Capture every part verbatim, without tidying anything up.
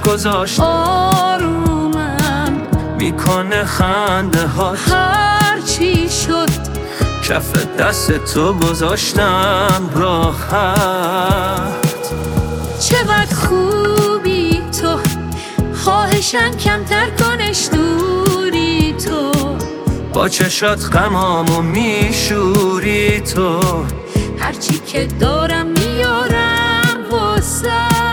گذاشت. آرومم میکنه خنده هات، هر چی شد کف دست تو گذاشتم راحت. چقدر خوبی تو، خواهشم کمتر کنش دوری تو، با چشات غمامو میشوری تو. هرچی که دارم میارم واسه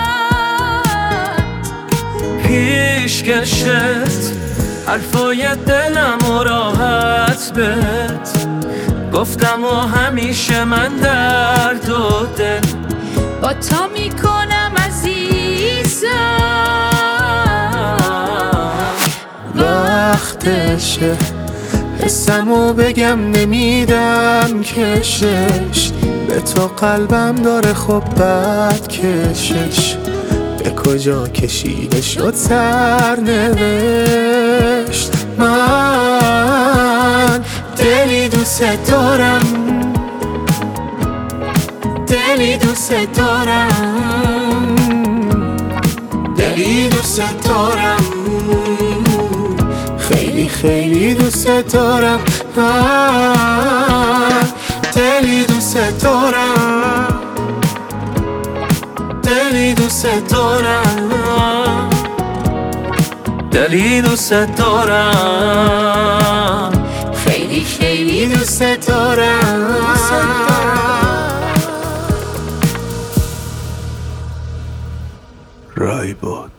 پیشکشت، حرفای دلم و راحت بهت گفتم و همیشه من درد و دل با تا میکنم عزیزم. وقتشه حسمو بگم نمیدم کشش، به تو قلبم داره خب بد کشش. به کجا کشیده شد سرنوشت، من دلی دوست دارم، دلی دوست دارم، دلی دوست دارم، خیلی خیلی دوست دارم، من دلی دوست دارم، دلی دوست دارم، دلی دوست دارم، خیلی خیلی دوست دارم. رایباد.